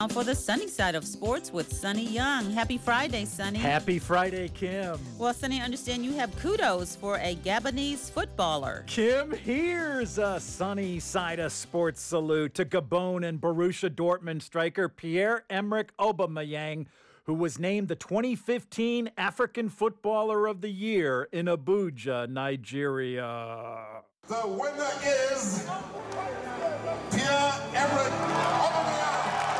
For the sunny side of sports with Sonny Young. Happy Friday, Sonny. Happy Friday, Kim. Well, Sonny, I understand you have kudos for a Gabonese footballer. Kim, here's a sunny side of sports salute to Gabon and Borussia Dortmund striker Pierre-Emerick Aubameyang, who was named the 2015 African Footballer of the Year in Abuja, Nigeria. The winner is Pierre-Emerick Aubameyang.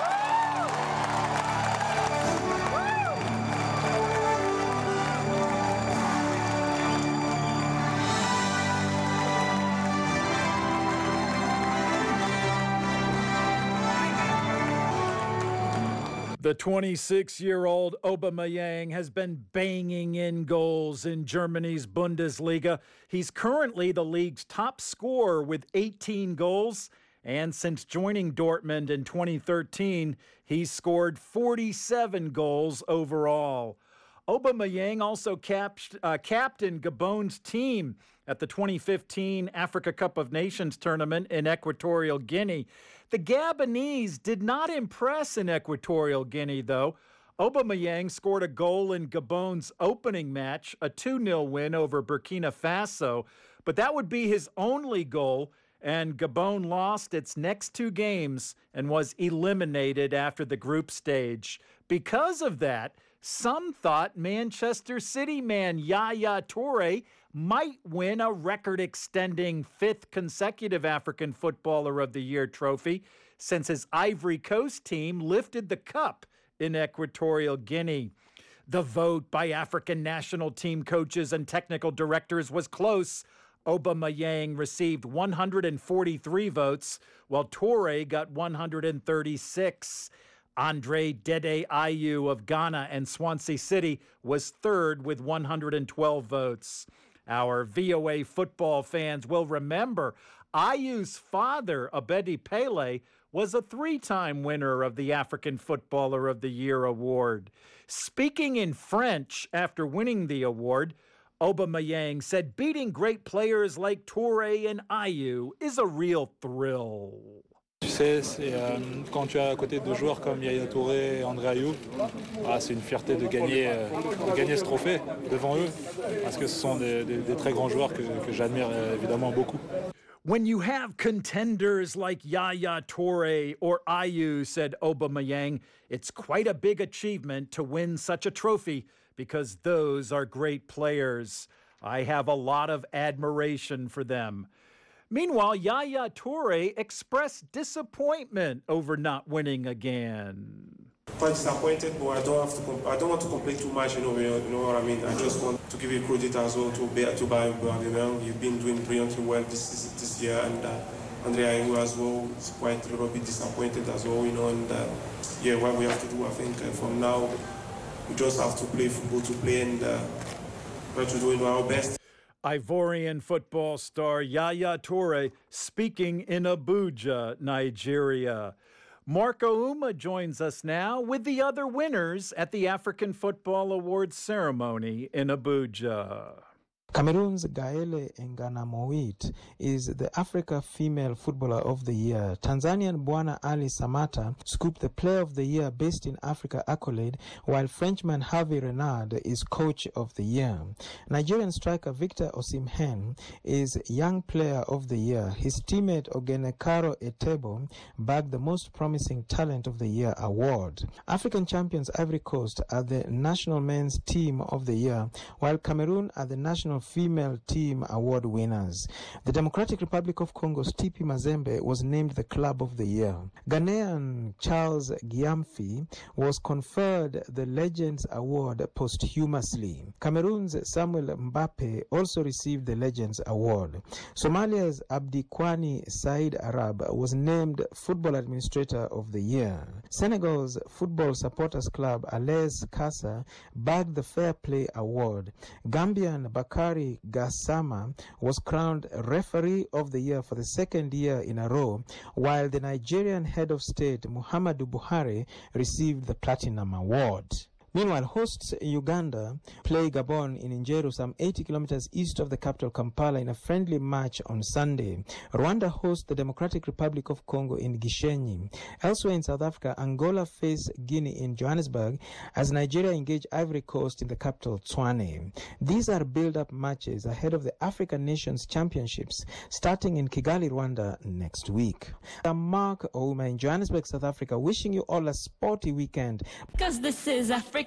The 26-year-old Aubameyang has been banging in goals in Germany's Bundesliga. He's currently the league's top scorer with 18 goals. And since joining Dortmund in 2013, he's scored 47 goals overall. Aubameyang also captained Gabon's team at the 2015 Africa Cup of Nations tournament in Equatorial Guinea. The Gabonese did not impress in Equatorial Guinea, though. Aubameyang scored a goal in Gabon's opening match, a 2-0 win over Burkina Faso, but that would be his only goal, and Gabon lost its next two games and was eliminated after the group stage. Because of that, some thought Manchester City man Yaya Toure might win a record-extending fifth consecutive African Footballer of the Year trophy since his Ivory Coast team lifted the cup in Equatorial Guinea. The vote by African national team coaches and technical directors was close. Aubameyang received 143 votes, while Toure got 136. Andre Dede Ayew of Ghana and Swansea City was third with 112 votes. Our VOA football fans will remember Ayew's father, Abedi Pele, was a three-time winner of the African Footballer of the Year award. Speaking in French after winning the award, Aubameyang said beating great players like Toure and Ayew is a real thrill. Tu sais, quand tu as à côté de joueurs comme Yaya Touré et André Ayew, c'est une fierté de gagner ce trophée devant eux, parce que ce sont des très grands joueurs que j'admire évidemment beaucoup. When you have contenders like Yaya Toure or Ayew, said Aubameyang, it's quite a big achievement to win such a trophy because those are great players. I have a lot of admiration for them. Meanwhile, Yaya Toure expressed disappointment over not winning again. Quite disappointed, but I don't want to complain too much. You know what I mean. I just want to give you credit as well to Aubameyang. You've been doing brilliantly well this year, and Andre Ayew as well is quite a little bit disappointed as well. You know, and what we have to do, I think, from now, we just have to play football to play and try to do our best. Ivorian football star Yaya Toure speaking in Abuja, Nigeria. Marco Uma joins us now with the other winners at the African Football Awards ceremony in Abuja. Cameroon's Gaëlle Ngana is the Africa Female Footballer of the Year. Tanzanian Bwana Ali Samata scooped the Player of the Year Based in Africa accolade, while Frenchman Hervé Renard is Coach of the Year. Nigerian striker Victor Osimhen is Young Player of the Year. His teammate Ogenekaro Etebo bagged the Most Promising Talent of the Year award. African champions Ivory Coast are the National Men's Team of the Year, while Cameroon are the National Female Team Award winners. The Democratic Republic of Congo's TP Mazembe was named the Club of the Year. Ghanaian Charles Gyamfi was conferred the Legends Award posthumously. Cameroon's Samuel Mbappe also received the Legends Award. Somalia's Abdikwani Said Arab was named Football Administrator of the Year. Senegal's Football Supporters Club Alaise Kassa bagged the Fair Play Award. Gambian Bakari Gassama was crowned Referee of the Year for the second year in a row, while the Nigerian Head of State Muhammadu Buhari received the Platinum Award. Meanwhile, hosts Uganda play Gabon in Njeru, some 80 kilometers east of the capital Kampala, in a friendly match on Sunday. Rwanda hosts the Democratic Republic of Congo in Gishenyi. Elsewhere in South Africa, Angola face Guinea in Johannesburg as Nigeria engage Ivory Coast in the capital Tshwane. These are build-up matches ahead of the African Nations Championships starting in Kigali, Rwanda next week. I'm Mark Ouma in Johannesburg, South Africa, wishing you all a sporty weekend. Because this is Africa.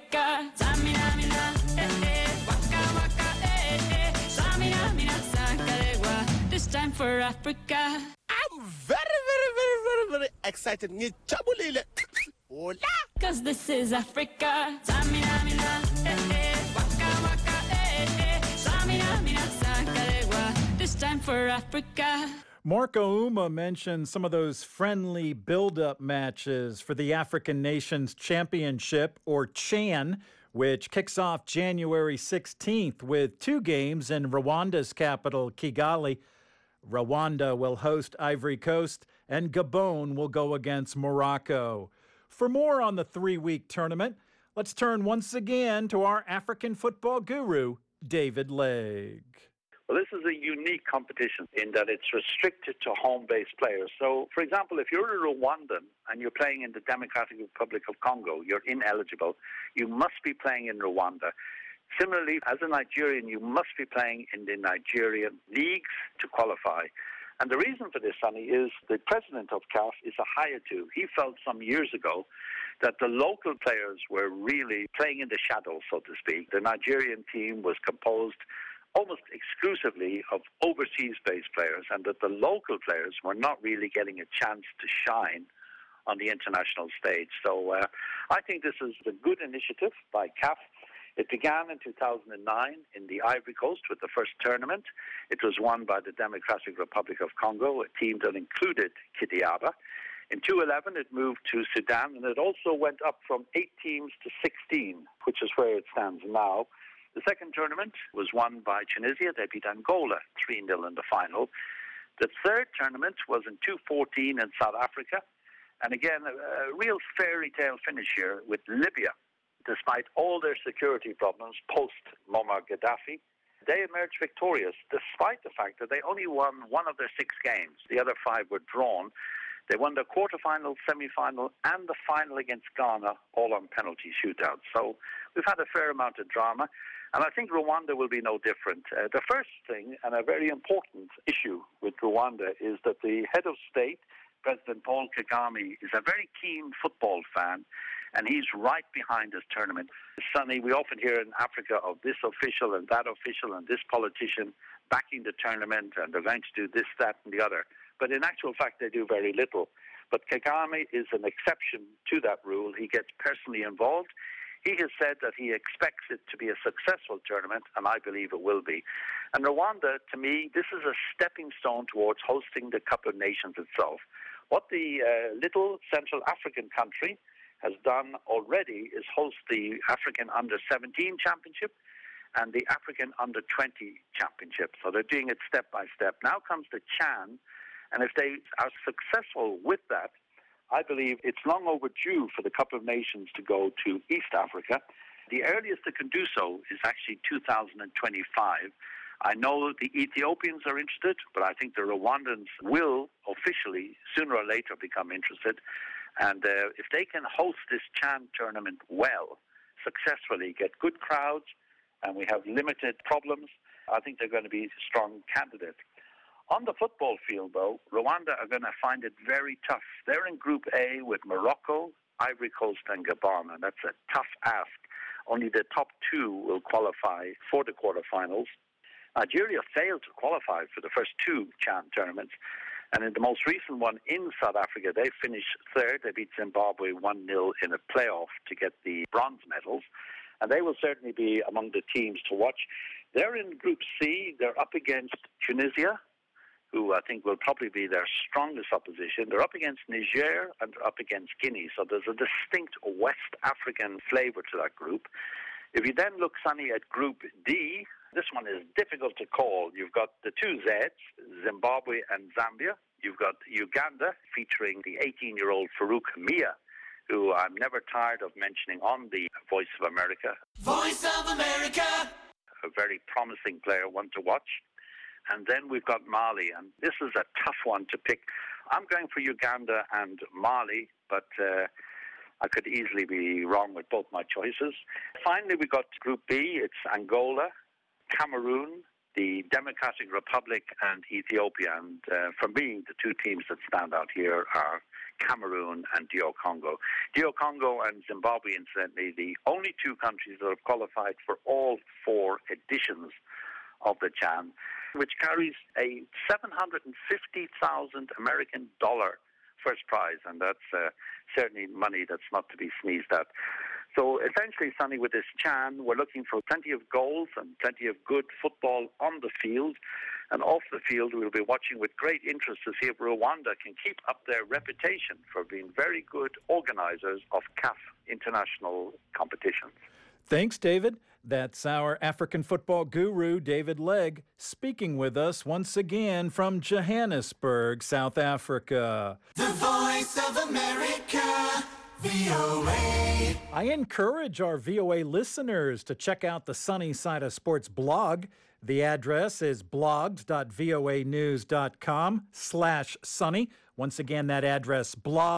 This time for Africa. I'm very excited. Hola! Because this is Africa. This time for Africa. Marco Ouma mentioned some of those friendly build-up matches for the African Nations Championship, or CHAN, which kicks off January 16th with 2 games in Rwanda's capital, Kigali. Rwanda will host Ivory Coast, and Gabon will go against Morocco. For more on the 3-week tournament, let's turn once again to our African football guru, David Legg. Well, this is a unique competition in that it's restricted to home-based players. So, for example, if you're a Rwandan and you're playing in the Democratic Republic of Congo, you're ineligible. You must be playing in Rwanda. Similarly, as a Nigerian, you must be playing in the Nigerian leagues to qualify. And the reason for this, Sonny, is the president of CAF is a Hayatu. He felt some years ago that the local players were really playing in the shadows, so to speak. The Nigerian team was composed almost exclusively of overseas-based players, and that the local players were not really getting a chance to shine on the international stage. So I think this is a good initiative by CAF. It began in 2009 in the Ivory Coast with the first tournament. It was won by the Democratic Republic of Congo, a team that included Kidiaba. In 2011, it moved to Sudan, and it also went up from 8 teams to 16, which is where it stands now. The second tournament was won by Tunisia. They beat Angola 3-0 in the final. The third tournament was in 2014 in South Africa. And again, a real fairy tale finish here with Libya. Despite all their security problems post-Muammar Gaddafi, they emerged victorious, despite the fact that they only won 1 of their 6 games. The other 5 were drawn. They won the quarterfinal, semi-final, and the final against Ghana, all on penalty shootouts. So we've had a fair amount of drama. And I think Rwanda will be no different. The first thing, and a very important issue with Rwanda, is that the head of state, President Paul Kagame, is a very keen football fan, and he's right behind this tournament. Sonny, we often hear in Africa of this official and that official and this politician backing the tournament, and they're going to do this, that, and the other. But in actual fact, they do very little. But Kagame is an exception to that rule. He gets personally involved. He has said that he expects it to be a successful tournament, and I believe it will be. And Rwanda, to me, this is a stepping stone towards hosting the Cup of Nations itself. What the little Central African country has done already is host the African Under-17 Championship and the African Under-20 Championship. So they're doing it step by step. Now comes the CHAN, and if they are successful with that, I believe it's long overdue for the Cup of Nations to go to East Africa. The earliest it can do so is actually 2025. I know the Ethiopians are interested, but I think the Rwandans will officially, sooner or later, become interested. And if they can host this CHAN tournament well, successfully, get good crowds, and we have limited problems, I think they're going to be strong candidates. On the football field, though, Rwanda are going to find it very tough. They're in Group A with Morocco, Ivory Coast, and Gabon, and that's a tough ask. Only the top 2 will qualify for the quarterfinals. Nigeria failed to qualify for the first 2 CHAN tournaments, and in the most recent one in South Africa, they finished 3rd. They beat Zimbabwe 1-0 in a playoff to get the bronze medals, and they will certainly be among the teams to watch. They're in Group C. They're up against Tunisia, who I think will probably be their strongest opposition. They're up against Niger and they're up against Guinea. So there's a distinct West African flavor to that group. If you then look, Sonny, at Group D, this one is difficult to call. You've got the 2 Zs, Zimbabwe and Zambia. You've got Uganda, featuring the 18-year-old Farouk Mia, who I'm never tired of mentioning on the Voice of America. Voice of America! A very promising player, one to watch. And then we've got Mali, and this is a tough one to pick. I'm going for Uganda and Mali, but I could easily be wrong with both my choices. Finally, we got Group B. It's Angola, Cameroon, the Democratic Republic, and Ethiopia. And for me, the two teams that stand out here are Cameroon and DR Congo. DR Congo and Zimbabwe, incidentally, the only two countries that have qualified for all four editions of the CHAN, which carries a $750,000 American dollar first prize, and that's certainly money that's not to be sneezed at. So essentially, Sonny, with this CHAN, we're looking for plenty of goals and plenty of good football on the field. And off the field, we'll be watching with great interest to see if Rwanda can keep up their reputation for being very good organizers of CAF international competitions. Thanks, David. That's our African football guru, David Legg, speaking with us once again from Johannesburg, South Africa. The Voice of America, VOA. I encourage our VOA listeners to check out the Sunny Side of Sports blog. The address is blogs.voanews.com/sunny. Once again, that address,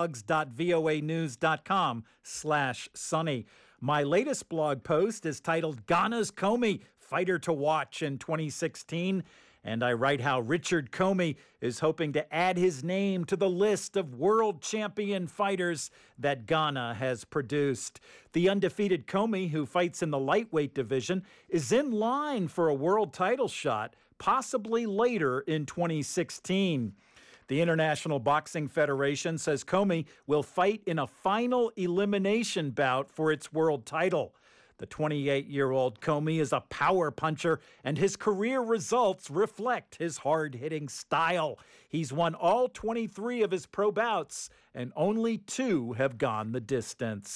blogs.voanews.com/sunny. My latest blog post is titled Ghana's Comey, Fighter to Watch in 2016. And I write how Richard Comey is hoping to add his name to the list of world champion fighters that Ghana has produced. The undefeated Comey, who fights in the lightweight division, is in line for a world title shot, possibly later in 2016. The International Boxing Federation says Comey will fight in a final elimination bout for its world title. The 28-year-old Comey is a power puncher, and his career results reflect his hard-hitting style. He's won all 23 of his pro bouts, and only 2 have gone the distance.